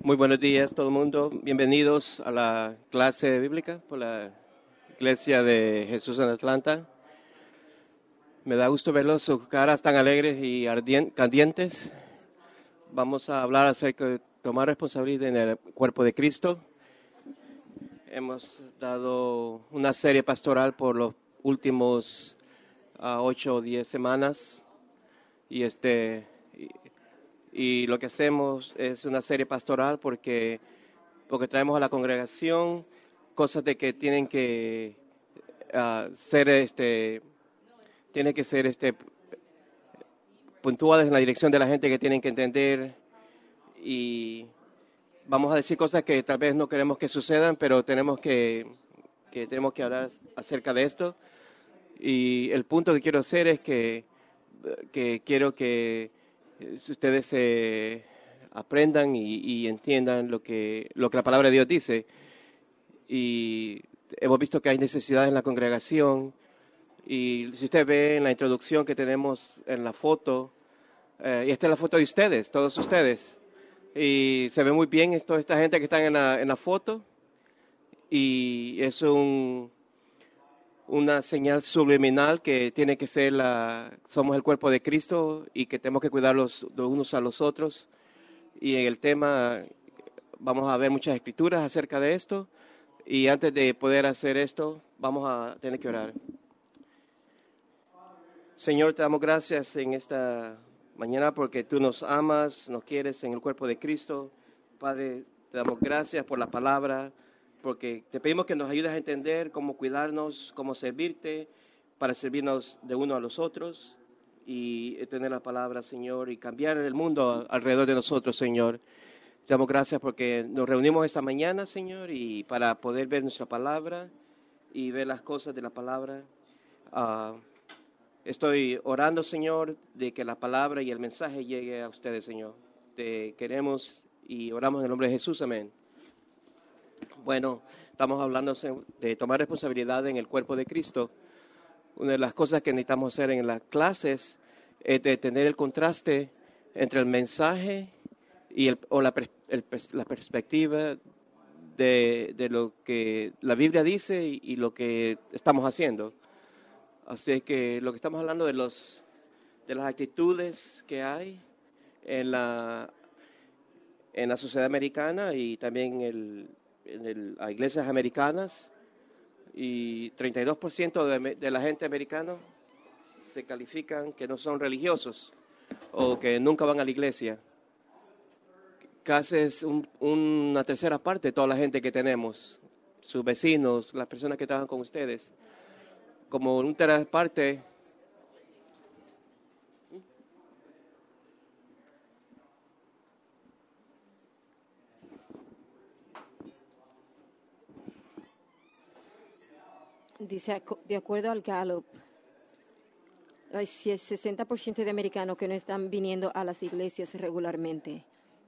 Muy buenos días todo el mundo. Bienvenidos a la clase bíblica por la Iglesia de Jesús en Atlanta. Me da gusto verlos, sus caras tan alegres y candentes. Vamos a hablar acerca de tomar responsabilidad en el cuerpo de Cristo. Hemos dado una serie pastoral por los últimos 8 o 10 semanas y lo que hacemos es una serie pastoral porque traemos a la congregación cosas de que tienen que tienen que ser puntuadas en la dirección de la gente que tienen que entender, y vamos a decir cosas que tal vez no queremos que sucedan, pero tenemos que hablar acerca de esto. Y el punto que quiero hacer es que quiero que ustedes aprendan y entiendan lo que la palabra de Dios dice. Y hemos visto que hay necesidades en la congregación. Y si usted ve en la introducción que tenemos en la foto, y esta es la foto de ustedes, todos ustedes. Y se ve muy bien toda esta gente que está en la foto. Y es una señal subliminal que tiene que ser somos el cuerpo de Cristo y que tenemos que cuidar los unos a los otros. Y en el tema vamos a ver muchas escrituras acerca de esto. Y antes de poder hacer esto, vamos a tener que orar. Señor, te damos gracias en esta mañana porque tú nos amas, nos quieres en el cuerpo de Cristo. Padre, te damos gracias por la palabra, porque te pedimos que nos ayudes a entender cómo cuidarnos, cómo servirte, para servirnos de uno a los otros y tener la palabra, Señor, y cambiar el mundo alrededor de nosotros, Señor. Te damos gracias porque nos reunimos esta mañana, Señor, y para poder ver nuestra palabra y ver las cosas de la palabra. Estoy orando, Señor, de que la palabra y el mensaje llegue a ustedes, Señor. Te queremos y oramos en el nombre de Jesús, amén. Bueno, estamos hablando de tomar responsabilidad en el cuerpo de Cristo. Una de las cosas que necesitamos hacer en las clases es de tener el contraste entre el mensaje y la perspectiva de lo que la Biblia dice y lo que estamos haciendo. Así que lo que estamos hablando de las actitudes que hay en la sociedad americana y también en las iglesias americanas, y 32% de la gente americana se califican que no son religiosos o que nunca van a la iglesia. Casi es una tercera parte de toda la gente que tenemos, sus vecinos, las personas que trabajan con ustedes. Como una tercera parte dice, de acuerdo al Gallup, hay 60% de americanos que no están viniendo a las iglesias regularmente.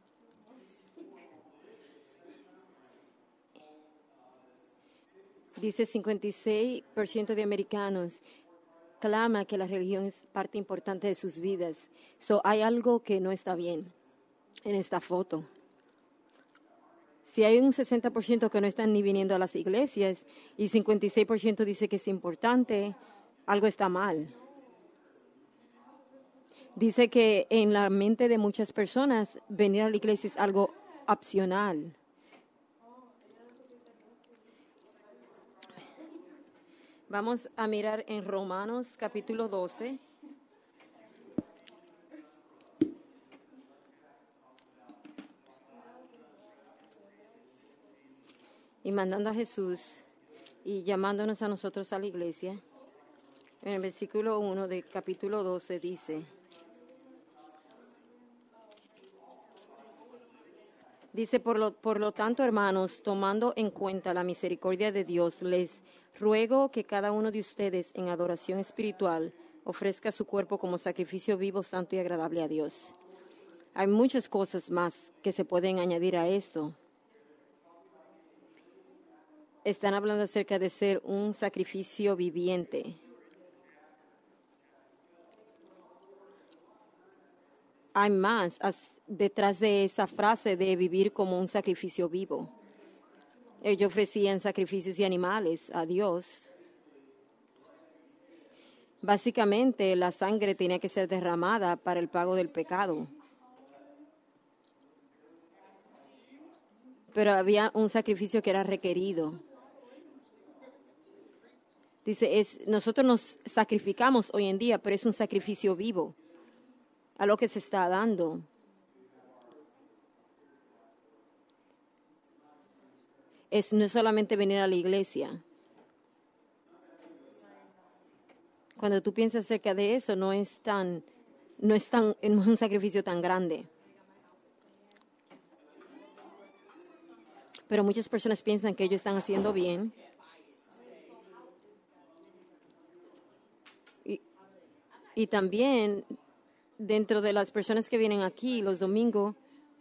Dice 56% de americanos clama que la religión es parte importante de sus vidas. Hay algo que no está bien en esta foto. Si hay un 60% que no están ni viniendo a las iglesias y 56% dice que es importante, algo está mal. Dice que en la mente de muchas personas venir a la iglesia es algo opcional. Vamos a mirar en Romanos capítulo 12. Y mandando a Jesús y llamándonos a nosotros a la iglesia. En el versículo 1 del capítulo 12 dice, por lo tanto, hermanos, tomando en cuenta la misericordia de Dios, les ruego que cada uno de ustedes en adoración espiritual ofrezca su cuerpo como sacrificio vivo, santo y agradable a Dios. Hay muchas cosas más que se pueden añadir a esto. Están hablando acerca de ser un sacrificio viviente. Hay más. detrás de esa frase de vivir como un sacrificio vivo. Ellos ofrecían sacrificios y animales a Dios. Básicamente, la sangre tenía que ser derramada para el pago del pecado. Pero había un sacrificio que era requerido. Dice, nosotros nos sacrificamos hoy en día, pero es un sacrificio vivo a lo que se está dando. No es solamente venir a la iglesia. Cuando tú piensas acerca de eso, no es un sacrificio tan grande. Pero muchas personas piensan que ellos están haciendo bien. Y también, dentro de las personas que vienen aquí los domingos,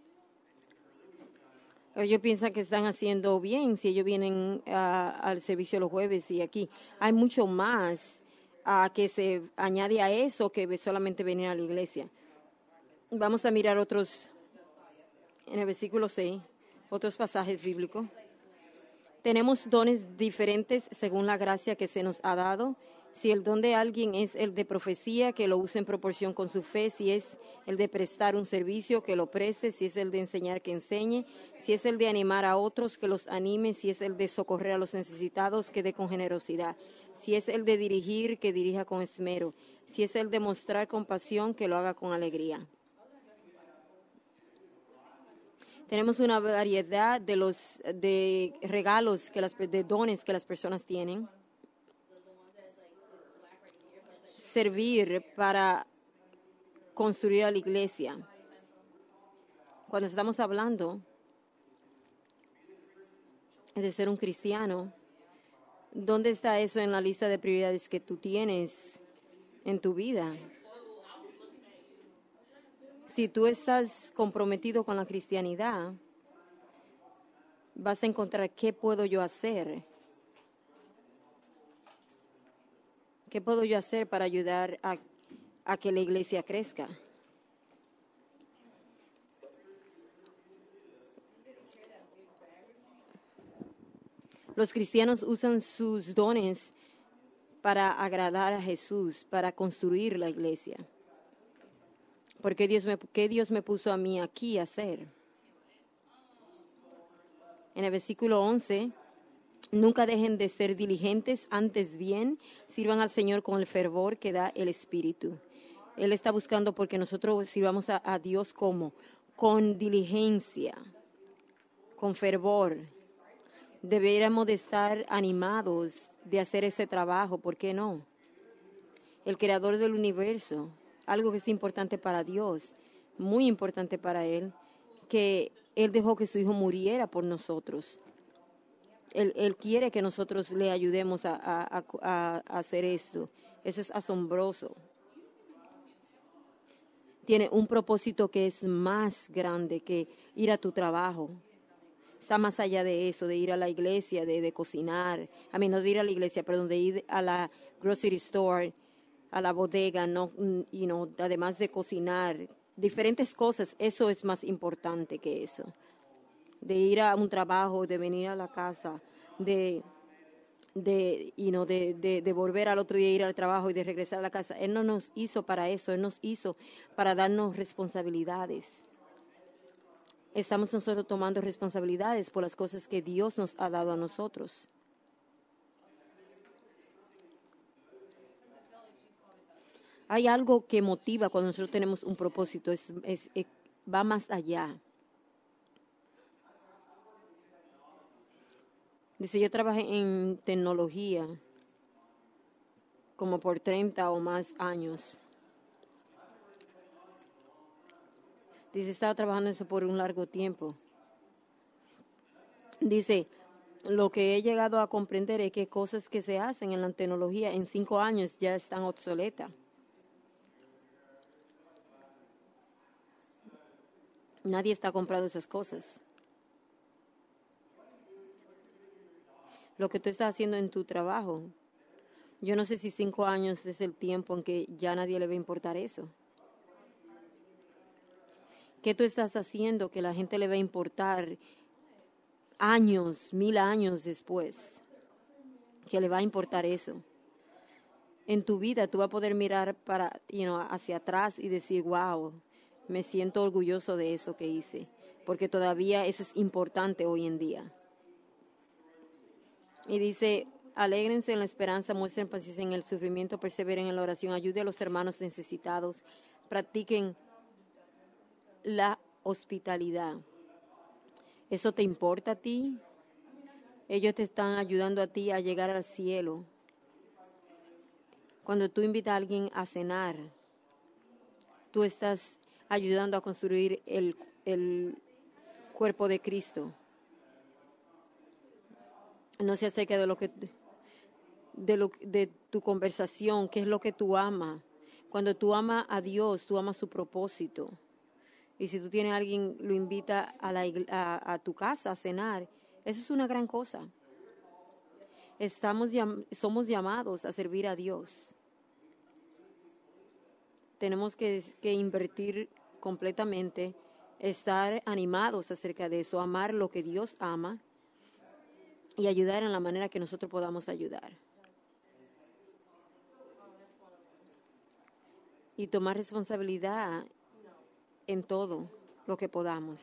ellos piensan que están haciendo bien si ellos vienen al servicio los jueves y aquí. Hay mucho más que se añade a eso que solamente venir a la iglesia. Vamos a mirar otros, en el versículo 6, otros pasajes bíblicos. Tenemos dones diferentes según la gracia que se nos ha dado. Si el don de alguien es el de profecía, que lo use en proporción con su fe. Si es el de prestar un servicio, que lo preste. Si es el de enseñar, que enseñe. Si es el de animar a otros, que los anime. Si es el de socorrer a los necesitados, que dé con generosidad. Si es el de dirigir, que dirija con esmero. Si es el de mostrar compasión, que lo haga con alegría. Tenemos una variedad de regalos, de dones que las personas tienen. Servir para construir a la iglesia. Cuando estamos hablando de ser un cristiano, ¿dónde está eso en la lista de prioridades que tú tienes en tu vida? Si tú estás comprometido con la cristianidad, vas a encontrar qué puedo yo hacer. ¿Qué puedo yo hacer para ayudar a que la iglesia crezca? Los cristianos usan sus dones para agradar a Jesús, para construir la iglesia. Porque ¿qué Dios me puso a mí aquí a hacer? En el versículo 11, nunca dejen de ser diligentes, antes bien, sirvan al Señor con el fervor que da el Espíritu. Él está buscando porque nosotros sirvamos a Dios como con diligencia, con fervor. Deberíamos de estar animados de hacer ese trabajo, ¿por qué no? El creador del universo, algo que es importante para Dios, muy importante para Él, que Él dejó que su Hijo muriera por nosotros. Él quiere que nosotros le ayudemos a hacer esto. Eso es asombroso. Tiene un propósito que es más grande que ir a tu trabajo. Está más allá de eso, de ir a la iglesia, de cocinar. No de ir a la iglesia, perdón, de ir a la grocery store, a la bodega, no, además de cocinar, diferentes cosas. Eso es más importante que eso. De ir a un trabajo, de venir a la casa, de volver al otro día, ir al trabajo y de regresar a la casa. Él no nos hizo para eso, Él nos hizo para darnos responsabilidades. Estamos nosotros tomando responsabilidades por las cosas que Dios nos ha dado a nosotros. Hay algo que motiva cuando nosotros tenemos un propósito, va más allá. Dice, yo trabajé en tecnología como por 30 o más años. Dice, estaba trabajando eso por un largo tiempo. Dice, lo que he llegado a comprender es que cosas que se hacen en la tecnología en 5 años ya están obsoletas. Nadie está comprando esas cosas. Lo que tú estás haciendo en tu trabajo, yo no sé si 5 años es el tiempo en que ya nadie le va a importar eso. ¿Qué tú estás haciendo que la gente le va a importar años, 1000 años después? Que le va a importar eso. En tu vida tú vas a poder mirar hacia atrás y decir, wow, me siento orgulloso de eso que hice, porque todavía eso es importante hoy en día. Y dice, alégrense en la esperanza, muestren paciencia en el sufrimiento, perseveren en la oración, ayude a los hermanos necesitados, practiquen la hospitalidad. ¿Eso te importa a ti? Ellos te están ayudando a ti a llegar al cielo. Cuando tú invitas a alguien a cenar, tú estás ayudando a construir el cuerpo de Cristo. No se acerca de tu conversación, qué es lo que tú amas. Cuando tú amas a Dios, tú amas su propósito. Y si tú tienes a alguien, lo invita a tu casa a cenar, eso es una gran cosa. Somos llamados a servir a Dios. Tenemos que invertir completamente, estar animados acerca de eso, amar lo que Dios ama y ayudar en la manera que nosotros podamos ayudar. Y tomar responsabilidad en todo lo que podamos.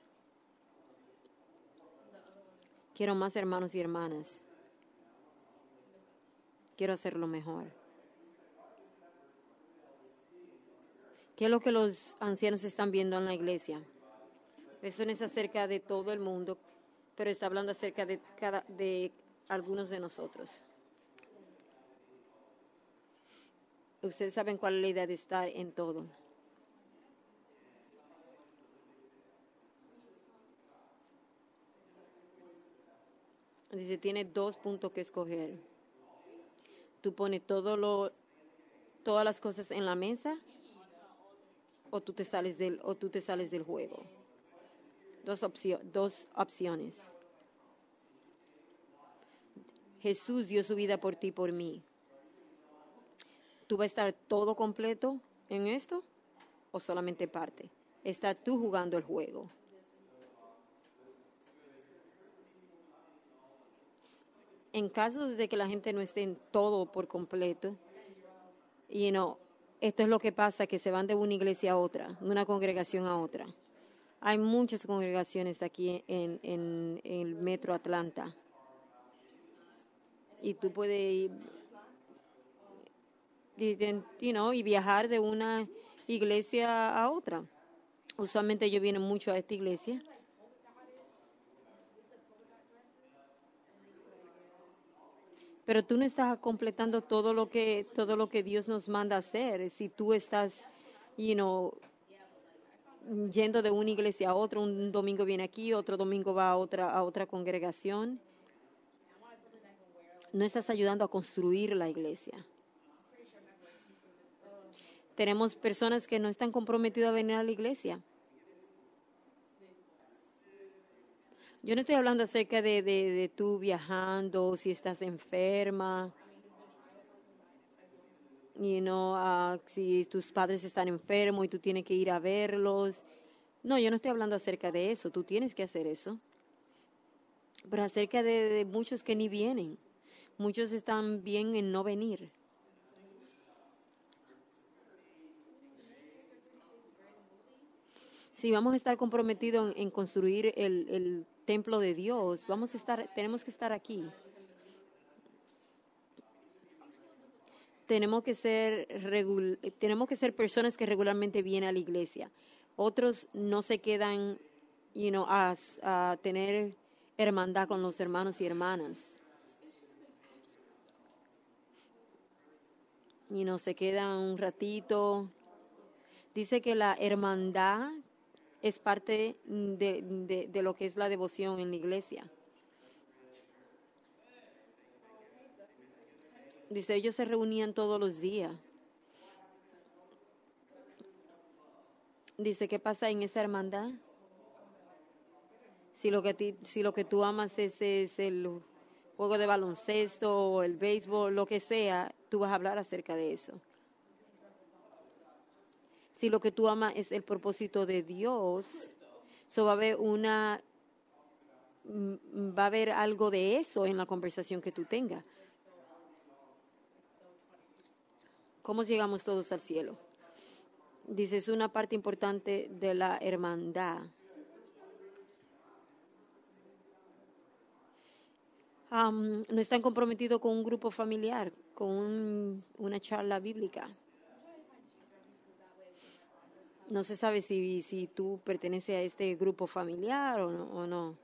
Quiero más hermanos y hermanas. Quiero hacerlo mejor. ¿Qué es lo que los ancianos están viendo en la iglesia? Eso no es acerca de todo el mundo, pero está hablando acerca de algunos de nosotros. Ustedes saben cuál es la idea de estar en todo. Dice, tiene 2 puntos que escoger. Tú pones todas las cosas en la mesa o tú te sales del juego. Dos opciones. Jesús dio su vida por ti, por mí. ¿Tú vas a estar todo completo en esto o solamente parte? ¿Estás tú jugando el juego? En caso de que la gente no esté en todo por completo, esto es lo que pasa, que se van de una iglesia a otra, de una congregación a otra. Hay muchas congregaciones aquí en el Metro Atlanta. Y tú puedes ir, y viajar de una iglesia a otra. Usualmente yo vienen mucho a esta iglesia. Pero tú no estás completando todo lo que Dios nos manda a hacer. Si tú estás, yendo de una iglesia a otra, un domingo viene aquí, otro domingo va a otra congregación, no estás ayudando a construir la iglesia. Tenemos personas que no están comprometidas a venir a la iglesia. Yo no estoy hablando acerca de tú viajando, si estás enferma, si tus padres están enfermos y tú tienes que ir a verlos. No, yo no estoy hablando acerca de eso, tú tienes que hacer eso. Pero acerca de muchos que ni vienen, muchos están bien en no venir. Si vamos a estar comprometidos en construir el templo de Dios, tenemos que estar aquí. Tenemos que ser personas que regularmente vienen a la iglesia. Otros no se quedan, a tener hermandad con los hermanos y hermanas. Se quedan un ratito. Dice que la hermandad es parte de lo que es la devoción en la iglesia. Dice, ellos se reunían todos los días. Dice, ¿qué pasa en esa hermandad? Si lo que tú amas es el juego de baloncesto o el béisbol, lo que sea, tú vas a hablar acerca de eso. Si lo que tú amas es el propósito de Dios, va a haber va a haber algo de eso en la conversación que tú tengas. ¿Cómo llegamos todos al cielo? Dice, es una parte importante de la hermandad. No están comprometidos con un grupo familiar, con una charla bíblica. No se sabe si tú perteneces a este grupo familiar o no.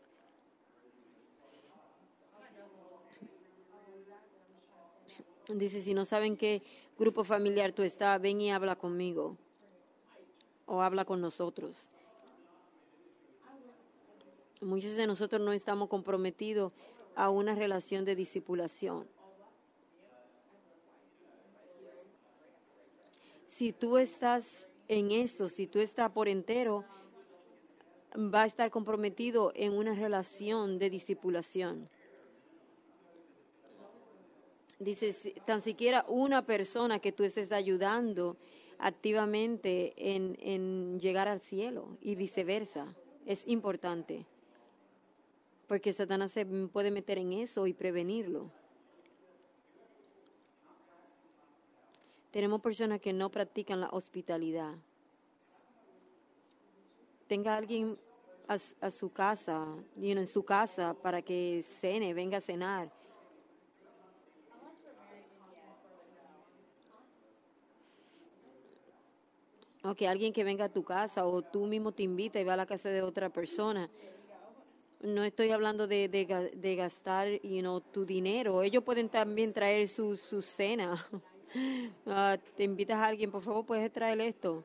Dice, si no saben qué grupo familiar tú estás, ven y habla conmigo o habla con nosotros. Muchos de nosotros no estamos comprometidos a una relación de discipulación. Si tú estás en eso, si tú estás por entero, va a estar comprometido en una relación de discipulación. Dice, tan siquiera una persona que tú estés ayudando activamente en llegar al cielo y viceversa. Es importante, porque Satanás se puede meter en eso y prevenirlo. Tenemos personas que no practican la hospitalidad. Tenga alguien a su casa, en su casa, para que cene, venga a cenar. O que alguien que venga a tu casa o tú mismo te invita y va a la casa de otra persona. No estoy hablando de gastar tu dinero. Ellos pueden también traer su cena. Te invitas a alguien, por favor, puedes traer esto.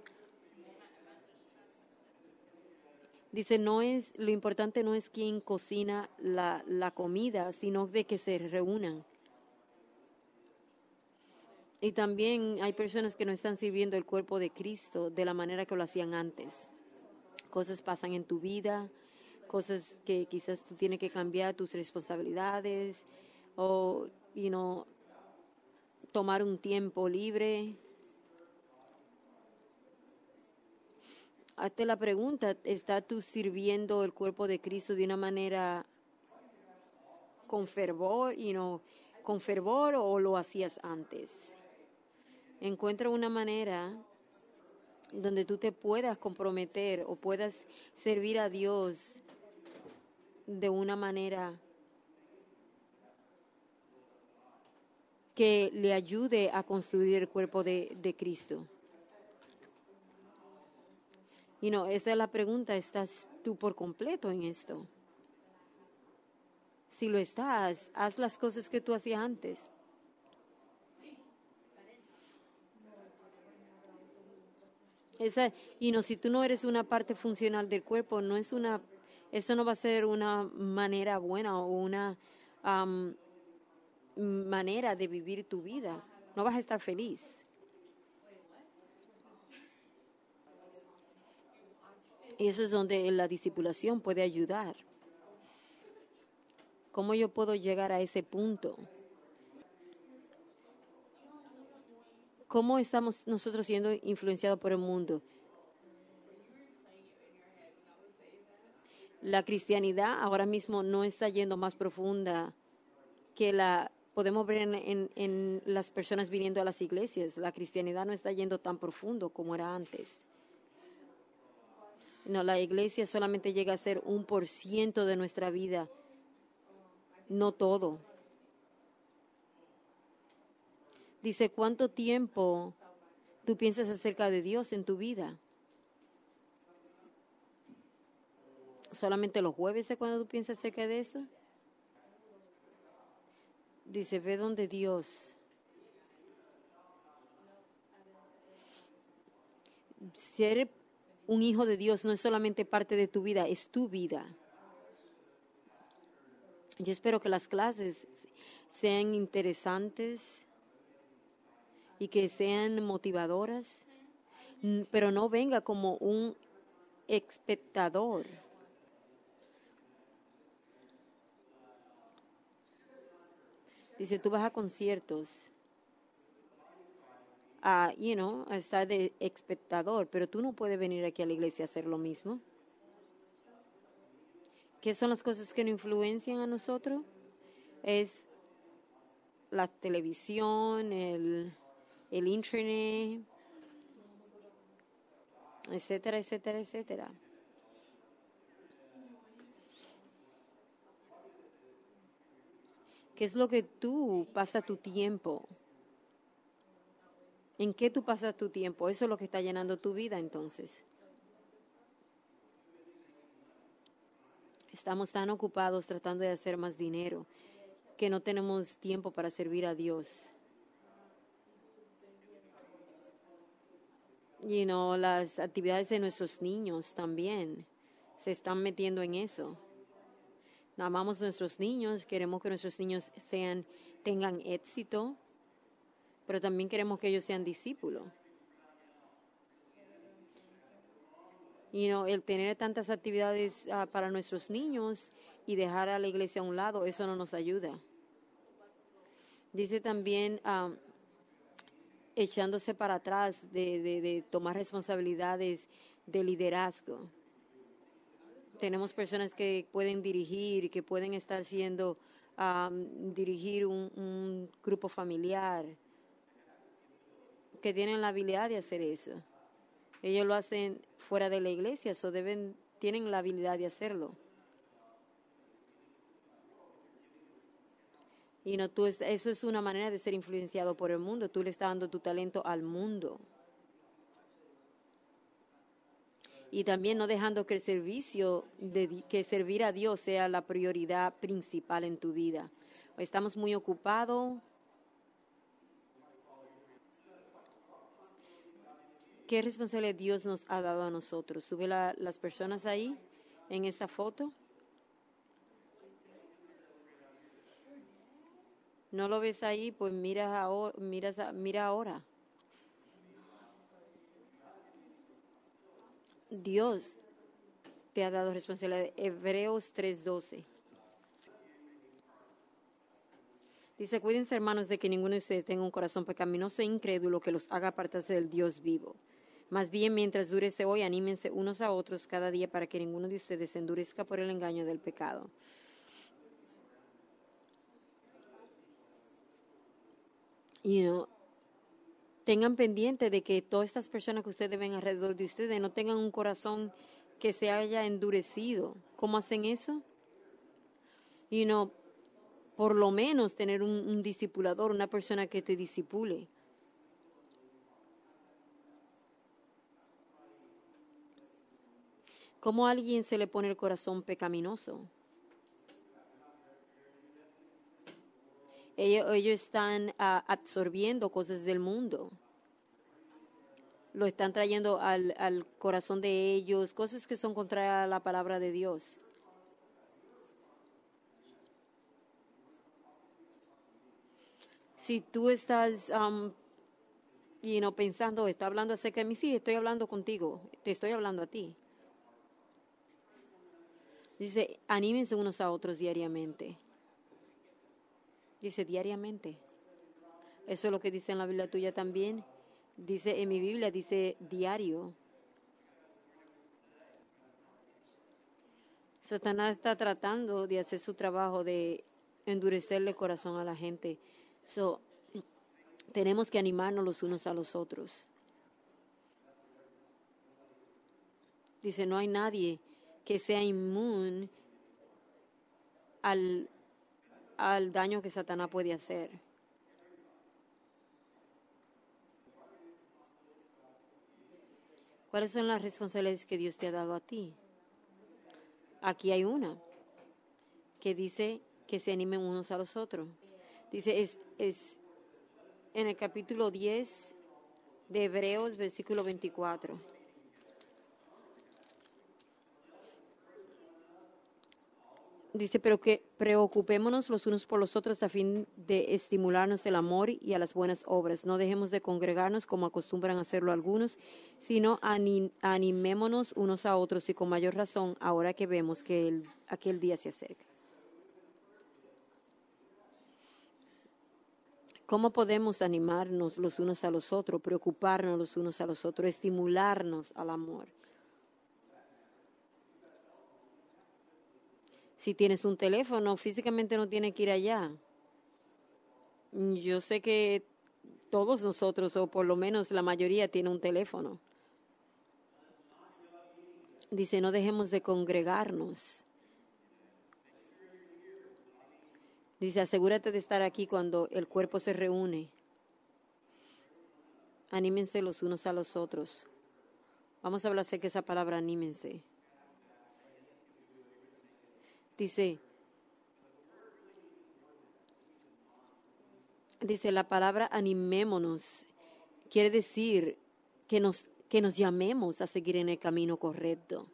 Dice, lo importante no es quién cocina la comida, sino de que se reúnan. Y también hay personas que no están sirviendo el cuerpo de Cristo de la manera que lo hacían antes. Cosas pasan en tu vida, cosas que quizás tú tienes que cambiar tus responsabilidades o, tomar un tiempo libre. Hazte la pregunta, ¿estás tú sirviendo el cuerpo de Cristo de una manera con fervor, o lo hacías antes? Encuentra una manera donde tú te puedas comprometer o puedas servir a Dios de una manera que le ayude a construir el cuerpo de Cristo. Esa es la pregunta, ¿estás tú por completo en esto? Si lo estás, haz las cosas que tú hacías antes. Si tú no eres una parte funcional del cuerpo, eso no va a ser una manera buena o una manera de vivir tu vida. No vas a estar feliz. Y eso es donde la discipulación puede ayudar. ¿Cómo yo puedo llegar a ese punto? ¿Cómo estamos nosotros siendo influenciados por el mundo? La cristianidad ahora mismo no está yendo más profunda que podemos ver en las personas viniendo a las iglesias. La cristianidad no está yendo tan profundo como era antes. La iglesia solamente llega a ser 1% de nuestra vida, no todo. Dice, ¿cuánto tiempo tú piensas acerca de Dios en tu vida? ¿Solamente los jueves es cuando tú piensas acerca de eso? Dice, ve donde Dios. Ser un hijo de Dios no es solamente parte de tu vida, es tu vida. Yo espero que las clases sean interesantes y que sean motivadoras, pero no venga como un espectador. Dice, tú vas a conciertos, a estar de espectador, pero tú no puedes venir aquí a la iglesia a hacer lo mismo. ¿Qué son las cosas que nos influencian a nosotros? Es la televisión, el internet, etcétera, etcétera, etcétera. ¿Qué es lo que tú pasas tu tiempo? ¿En qué tú pasas tu tiempo? Eso es lo que está llenando tu vida, entonces. Estamos tan ocupados tratando de hacer más dinero que no tenemos tiempo para servir a Dios. Las actividades de nuestros niños también se están metiendo en eso. Amamos a nuestros niños, queremos que nuestros niños tengan éxito, pero también queremos que ellos sean discípulos. El tener tantas actividades para nuestros niños y dejar a la iglesia a un lado, eso no nos ayuda. Dice también echándose para atrás de tomar responsabilidades de liderazgo. Tenemos personas que pueden dirigir, que pueden estar dirigir un grupo familiar, que tienen la habilidad de hacer eso. Ellos lo hacen fuera de la iglesia, tienen la habilidad de hacerlo. Eso es una manera de ser influenciado por el mundo. Tú le estás dando tu talento al mundo. Y también no dejando que el servicio, que servir a Dios sea la prioridad principal en tu vida. Estamos muy ocupados. ¿Qué responsabilidad Dios nos ha dado a nosotros? Sube las personas ahí en esta foto. ¿No lo ves ahí? Pues mira ahora. Dios te ha dado responsabilidad. Hebreos 3:12. Dice, cuídense, hermanos, de que ninguno de ustedes tenga un corazón pecaminoso e incrédulo que los haga apartarse del Dios vivo. Más bien, mientras dure ese hoy, anímense unos a otros cada día para que ninguno de ustedes se endurezca por el engaño del pecado. Tengan pendiente de que todas estas personas que ustedes ven alrededor de ustedes no tengan un corazón que se haya endurecido. ¿Cómo hacen eso? Por lo menos tener un discipulador, una persona que te discipule. ¿Cómo a alguien se le pone el corazón pecaminoso? Ellos están absorbiendo cosas del mundo. Lo están trayendo al corazón de ellos, cosas que son contrarias a la palabra de Dios. Si tú estás pensando, está hablando acerca de mí, sí, estoy hablando contigo, te estoy hablando a ti. Dice, anímense unos a otros diariamente. Dice diariamente. Eso es lo que dice en la Biblia tuya también. Dice en mi Biblia, dice diario. Satanás está tratando de hacer su trabajo de endurecerle el corazón a la gente. Tenemos que animarnos los unos a los otros. Dice, no hay nadie que sea inmune al daño que Satanás puede hacer. ¿Cuáles son las responsabilidades que Dios te ha dado a ti? Aquí hay una que dice que se animen unos a los otros. Dice, es en el capítulo 10 de Hebreos, versículo 24. Dice, pero que preocupémonos los unos por los otros a fin de estimularnos el amor y a las buenas obras. No dejemos de congregarnos como acostumbran a hacerlo algunos, sino animémonos unos a otros y con mayor razón ahora que vemos que aquel día se acerca. ¿Cómo podemos animarnos los unos a los otros, preocuparnos los unos a los otros, estimularnos al amor? Si tienes un teléfono, físicamente no tienes que ir allá. Yo sé que todos nosotros, o por lo menos la mayoría, tiene un teléfono. Dice, no dejemos de congregarnos. Dice, asegúrate de estar aquí cuando el cuerpo se reúne. Anímense los unos a los otros. Vamos a hablar acerca de esa palabra, anímense. Dice la palabra animémonos. Quiere decir que nos llamemos a seguir en el camino correcto.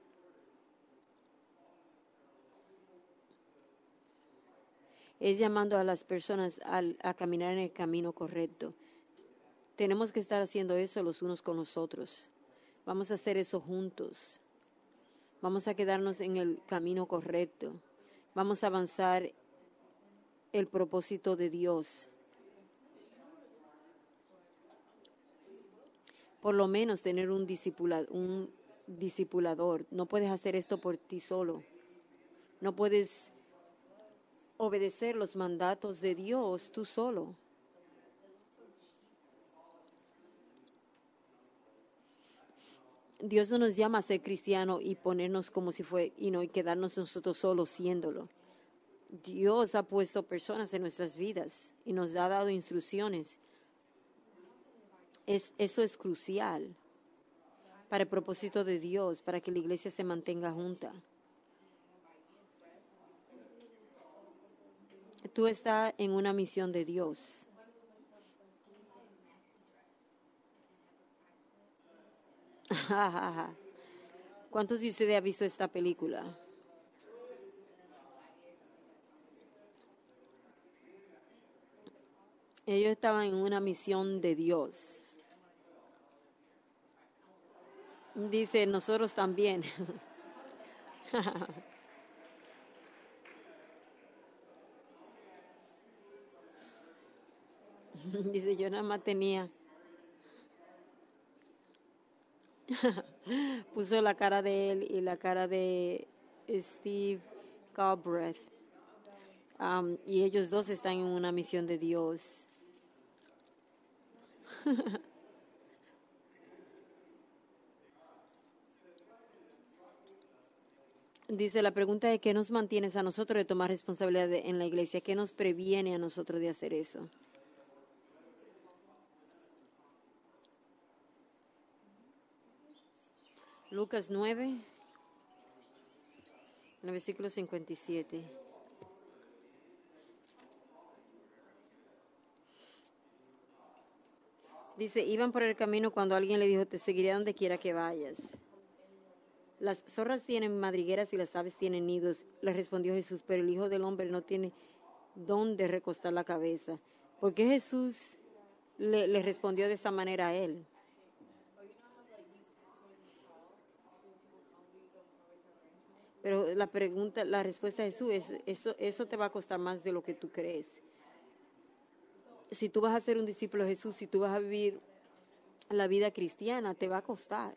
Es llamando a las personas a caminar en el camino correcto. Tenemos que estar haciendo eso los unos con los otros. Vamos a hacer eso juntos. Vamos a quedarnos en el camino correcto. Vamos a avanzar el propósito de Dios. Por lo menos tener un discipulador. No puedes hacer esto por ti solo. No puedes obedecer los mandatos de Dios tú solo. Dios no nos llama a ser cristianos y ponernos como si fue y quedarnos nosotros solos siéndolo. Dios ha puesto personas en nuestras vidas y nos ha dado instrucciones. Eso es crucial para el propósito de Dios, para que la iglesia se mantenga junta. Tú estás en una misión de Dios. ¿Cuántos de ustedes han visto esta película? Ellos estaban en una misión de Dios. Dice, nosotros también. Dice, yo nada más tenía. Puso la cara de él y la cara de Steve Galbraith. Y ellos dos están en una misión de Dios. Dice, la pregunta es, ¿qué nos mantiene a nosotros de tomar responsabilidad en la iglesia? ¿Qué nos previene a nosotros de hacer eso? Lucas 9, en el versículo 57. Dice, iban por el camino cuando alguien le dijo, te seguiré a donde quiera que vayas. Las zorras tienen madrigueras y las aves tienen nidos. Le respondió Jesús, pero el Hijo del Hombre no tiene dónde recostar la cabeza. ¿Por qué Jesús le respondió de esa manera a él? Pero la respuesta de Jesús es, eso te va a costar más de lo que tú crees. Si tú vas a ser un discípulo de Jesús, si tú vas a vivir la vida cristiana, te va a costar.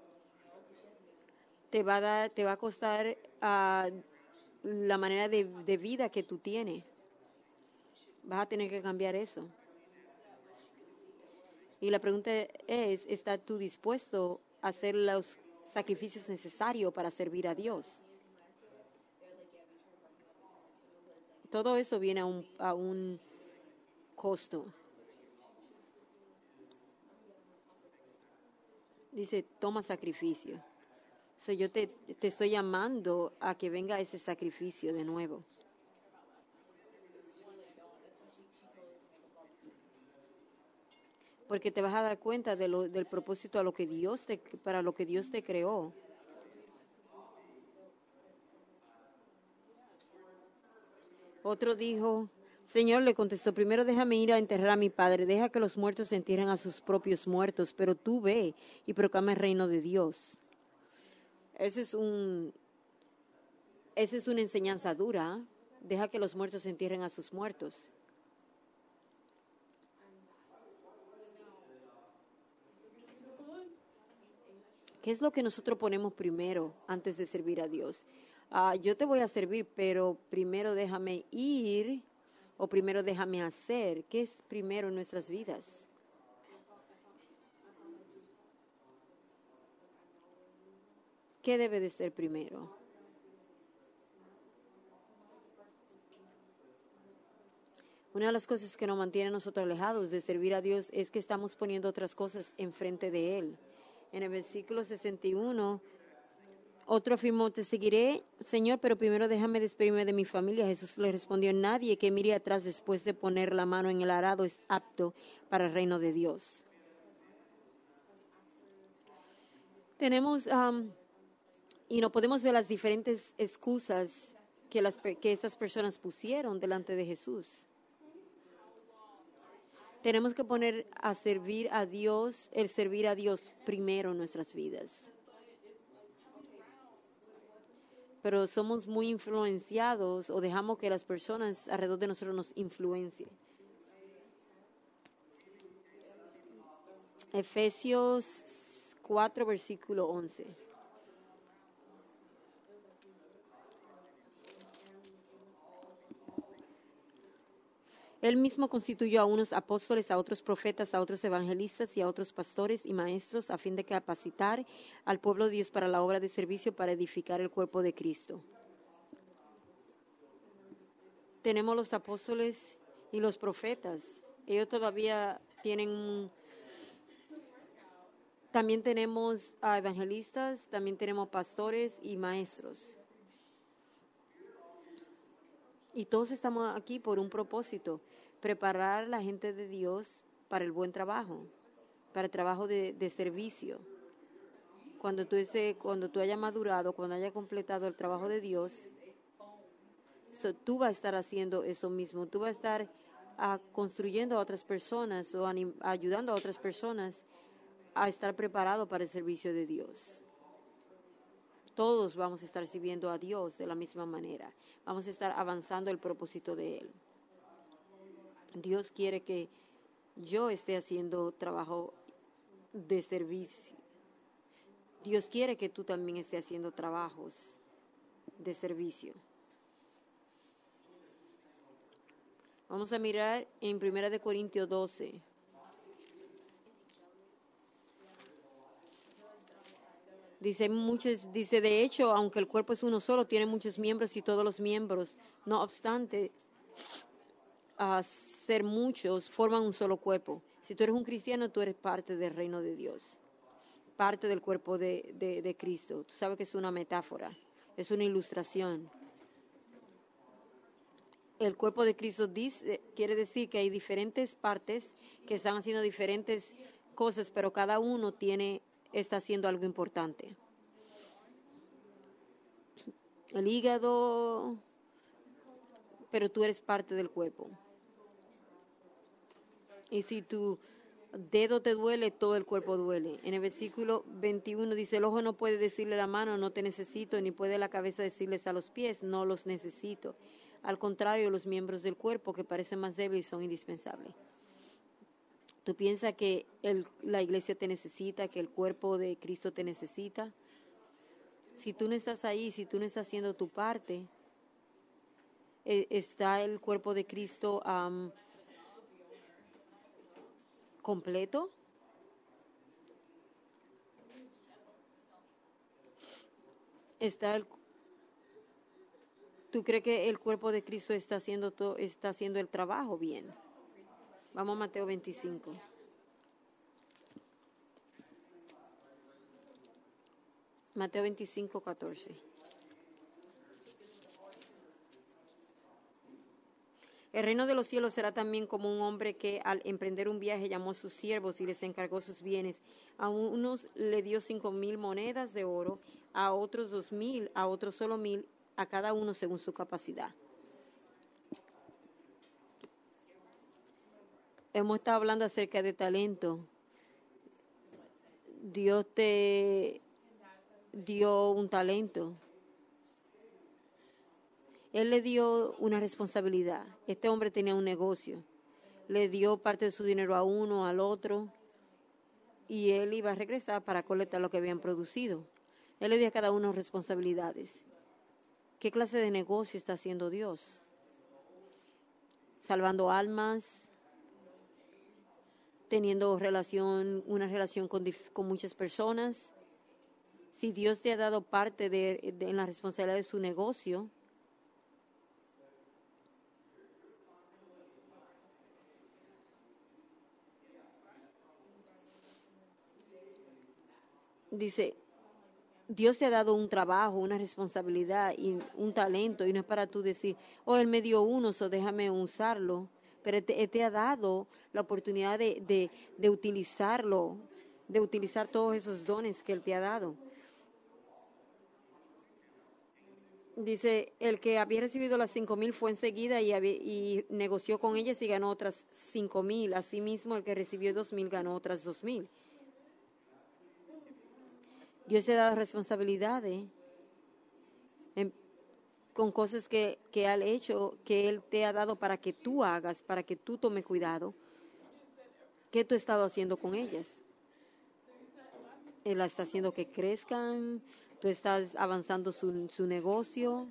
Te va a costar la manera de vida que tú tienes. Vas a tener que cambiar eso. Y la pregunta es, ¿estás tú dispuesto a hacer los sacrificios necesarios para servir a Dios? Todo eso viene a un costo. Dice, toma sacrificio. Yo te estoy llamando a que venga ese sacrificio de nuevo. Porque te vas a dar cuenta del propósito para lo que Dios te creó. Otro dijo, Señor, le contestó, primero déjame ir a enterrar a mi padre, deja que los muertos entierren a sus propios muertos, pero tú ve y proclama el reino de Dios. Esa es una enseñanza dura. Deja que los muertos entierren a sus muertos. ¿Qué es lo que nosotros ponemos primero antes de servir a Dios? Yo te voy a servir, pero primero déjame ir o primero déjame hacer. ¿Qué es primero en nuestras vidas? ¿Qué debe de ser primero? Una de las cosas que nos mantiene a nosotros alejados de servir a Dios es que estamos poniendo otras cosas enfrente de Él. En el versículo 61, otro afirmó, te seguiré, Señor, pero primero déjame despedirme de mi familia. Jesús le respondió, nadie que mire atrás después de poner la mano en el arado es apto para el reino de Dios. Tenemos, y no podemos ver las diferentes excusas que estas personas pusieron delante de Jesús. Tenemos que poner a servir a Dios, el servir a Dios primero en nuestras vidas. Pero somos muy influenciados o dejamos que las personas alrededor de nosotros nos influencien. Efesios 4, versículo 11. Él mismo constituyó a unos apóstoles, a otros profetas, a otros evangelistas y a otros pastores y maestros a fin de capacitar al pueblo de Dios para la obra de servicio para edificar el cuerpo de Cristo. Tenemos los apóstoles y los profetas. Ellos todavía tienen... También tenemos a evangelistas, también tenemos pastores y maestros. Y todos estamos aquí por un propósito, preparar a la gente de Dios para el buen trabajo, para el trabajo de servicio. Cuando tú hayas madurado, cuando hayas completado el trabajo de Dios, tú vas a estar haciendo eso mismo. Tú vas a estar construyendo a otras personas o ayudando a otras personas a estar preparado para el servicio de Dios. Todos vamos a estar sirviendo a Dios de la misma manera. Vamos a estar avanzando el propósito de Él. Dios quiere que yo esté haciendo trabajo de servicio. Dios quiere que tú también estés haciendo trabajos de servicio. Vamos a mirar en 1 Corintios 12. Dice, de hecho, aunque el cuerpo es uno solo, tiene muchos miembros y todos los miembros, no obstante, a ser muchos, forman un solo cuerpo. Si tú eres un cristiano, tú eres parte del reino de Dios, parte del cuerpo de Cristo. Tú sabes que es una metáfora, es una ilustración. El cuerpo de Cristo quiere decir que hay diferentes partes que están haciendo diferentes cosas, pero cada uno está haciendo algo importante. El hígado, pero tú eres parte del cuerpo. Y si tu dedo te duele, todo el cuerpo duele. En el versículo 21 dice, el ojo no puede decirle a la mano, no te necesito, ni puede la cabeza decirles a los pies, no los necesito. Al contrario, los miembros del cuerpo que parecen más débiles son indispensables. ¿Tú piensas que la iglesia te necesita, que el cuerpo de Cristo te necesita? Si tú no estás ahí, si tú no estás haciendo tu parte, ¿está el cuerpo de Cristo completo? ¿Tú crees que el cuerpo de Cristo está haciendo el trabajo bien? Vamos a Mateo 25. Mateo 25, 14. El reino de los cielos será también como un hombre que al emprender un viaje llamó a sus siervos y les encargó sus bienes. A unos le dio 5,000 monedas de oro, a otros 2,000, a otros solo 1,000, a cada uno según su capacidad. Hemos estado hablando acerca de talento. Dios te dio un talento. Él le dio una responsabilidad. Este hombre tenía un negocio. Le dio parte de su dinero a uno, al otro. y él iba a regresar para colectar lo que habían producido. Él le dio a cada uno responsabilidades. ¿Qué clase de negocio está haciendo Dios? Salvando almas, teniendo una relación con muchas personas. Si Dios te ha dado parte en la responsabilidad de su negocio, dice, Dios te ha dado un trabajo, una responsabilidad y un talento, y no es para tú decir, oh, Él me dio uno, so déjame usarlo, pero Él te ha dado la oportunidad de utilizarlo, de utilizar todos esos dones que Él te ha dado. Dice, el que había recibido las 5,000 fue enseguida y negoció con ellas y ganó otras 5,000. Asimismo, el que recibió 2,000 ganó otras 2,000. Dios te ha dado responsabilidades con cosas que Él ha hecho, que Él te ha dado para que tú hagas, para que tú tomes cuidado. ¿Qué tú has estado haciendo con ellas? Él está haciendo que crezcan, tú estás avanzando su negocio,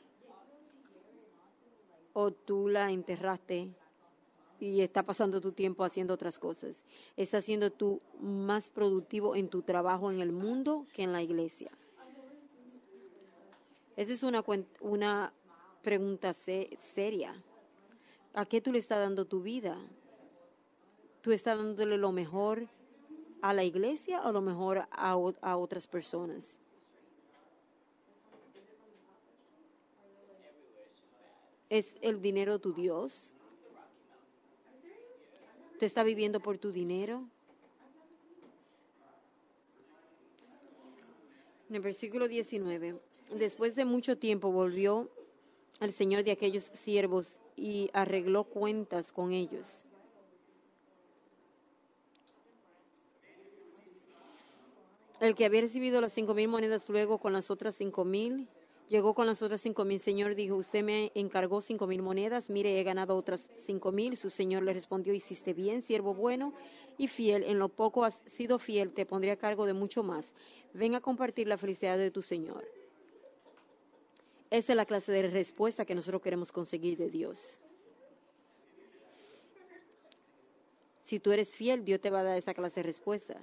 o tú la enterraste y está pasando tu tiempo haciendo otras cosas. Estás siendo tú más productivo en tu trabajo en el mundo que en la iglesia. Esa es una pregunta seria. ¿A qué tú le estás dando tu vida? ¿Tú estás dándole lo mejor a la iglesia o lo mejor a otras personas? ¿Es el dinero tu Dios? ¿Tú estás viviendo por tu dinero? En el versículo 19, después de mucho tiempo volvió el señor de aquellos siervos y arregló cuentas con ellos. El que había recibido las 5,000 monedas luego con las otras 5,000, llegó con las otras 5,000. Señor, dijo, usted me encargó 5,000 monedas, mire, he ganado otras 5,000. Su señor le respondió, hiciste bien, siervo bueno y fiel, en lo poco has sido fiel, te pondré a cargo de mucho más. Ven a compartir la felicidad de tu señor. Esa es la clase de respuesta que nosotros queremos conseguir de Dios. Si tú eres fiel, Dios te va a dar esa clase de respuesta.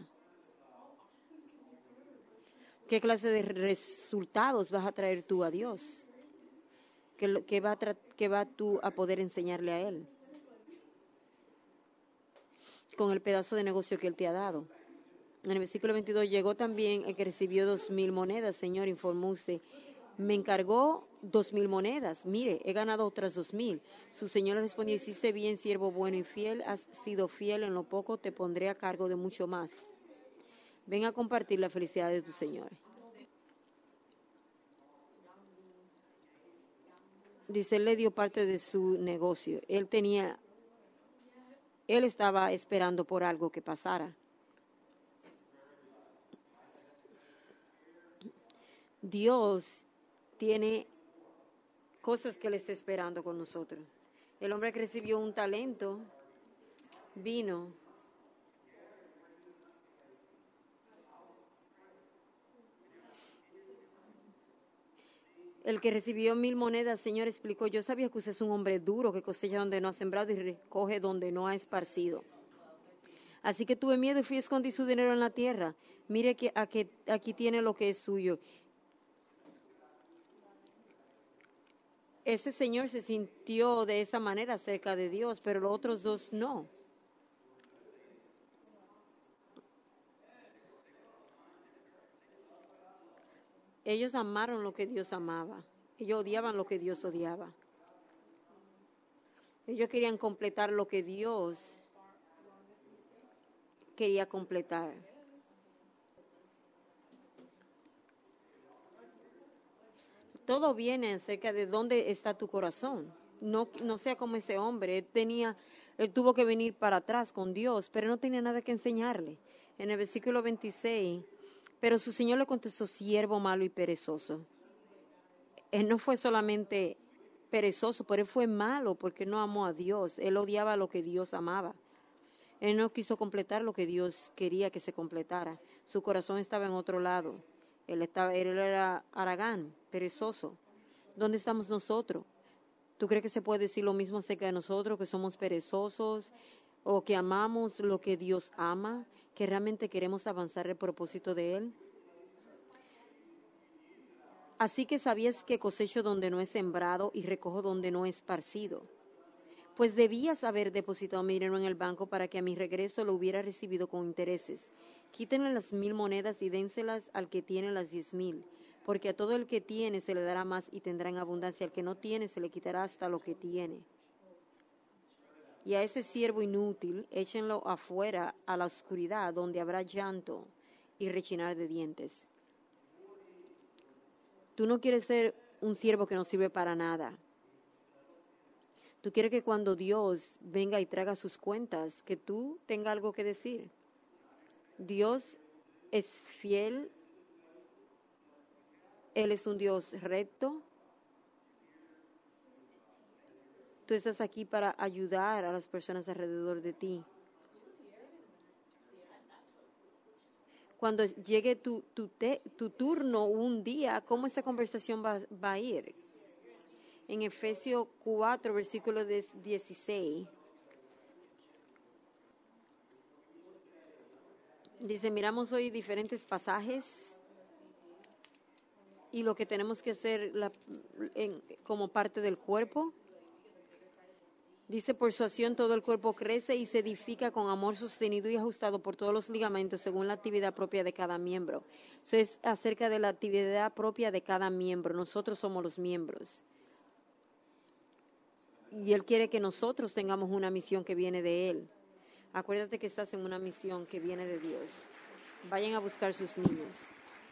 ¿Qué clase de resultados vas a traer tú a Dios? ¿Qué va tú a poder enseñarle a Él? Con el pedazo de negocio que Él te ha dado. En el versículo 22, llegó también el que recibió 2,000 monedas. Señor, informó usted, me encargó 2,000 monedas. Mire, he ganado otras 2,000. Su señor le respondió, hiciste bien, siervo bueno y fiel. Has sido fiel en lo poco, te pondré a cargo de mucho más. Ven a compartir la felicidad de tu Señor. Dice, él le dio parte de su negocio. Él estaba esperando por algo que pasara. Dios tiene cosas que Él está esperando con nosotros. El hombre que recibió un talento vino. El que recibió 1,000 monedas, Señor, explicó, yo sabía que usted es un hombre duro, que cosecha donde no ha sembrado y recoge donde no ha esparcido. Así que tuve miedo y fui a esconder su dinero en la tierra. Mire que aquí tiene lo que es suyo. Ese señor se sintió de esa manera cerca de Dios, pero los otros dos no. Ellos amaron lo que Dios amaba. Ellos odiaban lo que Dios odiaba. Ellos querían completar lo que Dios quería completar. Todo viene acerca de dónde está tu corazón. No sea como ese hombre. Él tuvo que venir para atrás con Dios, pero no tenía nada que enseñarle. En el versículo 26, pero su señor le contestó, siervo malo y perezoso. Él no fue solamente perezoso, pero él fue malo porque no amó a Dios. Él odiaba lo que Dios amaba. Él no quiso completar lo que Dios quería que se completara. Su corazón estaba en otro lado. Él era haragán, perezoso. ¿Dónde estamos nosotros? ¿Tú crees que se puede decir lo mismo acerca de nosotros, que somos perezosos o que amamos lo que Dios ama, que realmente queremos avanzar el propósito de Él? Así que sabías que cosecho donde no he sembrado y recojo donde no he esparcido. Pues debías haber depositado mi dinero en el banco para que a mi regreso lo hubiera recibido con intereses. Quítenle las 1,000 monedas y dénselas al que tiene las 10,000. Porque a todo el que tiene se le dará más y tendrá en abundancia. Al que no tiene se le quitará hasta lo que tiene. Y a ese siervo inútil échenlo afuera a la oscuridad, donde habrá llanto y rechinar de dientes. Tú no quieres ser un siervo que no sirve para nada. Tú quieres que cuando Dios venga y traiga sus cuentas, que tú tengas algo que decir. Dios es fiel. Él es un Dios recto. Tú estás aquí para ayudar a las personas alrededor de ti. Cuando llegue tu turno un día, ¿cómo esa conversación va a ir? En Efesios 4, versículo 16, dice, miramos hoy diferentes pasajes y lo que tenemos que hacer como parte del cuerpo. Dice, por su acción todo el cuerpo crece y se edifica con amor sostenido y ajustado por todos los ligamentos según la actividad propia de cada miembro. Eso es acerca de la actividad propia de cada miembro. Nosotros somos los miembros. Y Él quiere que nosotros tengamos una misión que viene de Él. Acuérdate que estás en una misión que viene de Dios. Vayan a buscar sus niños.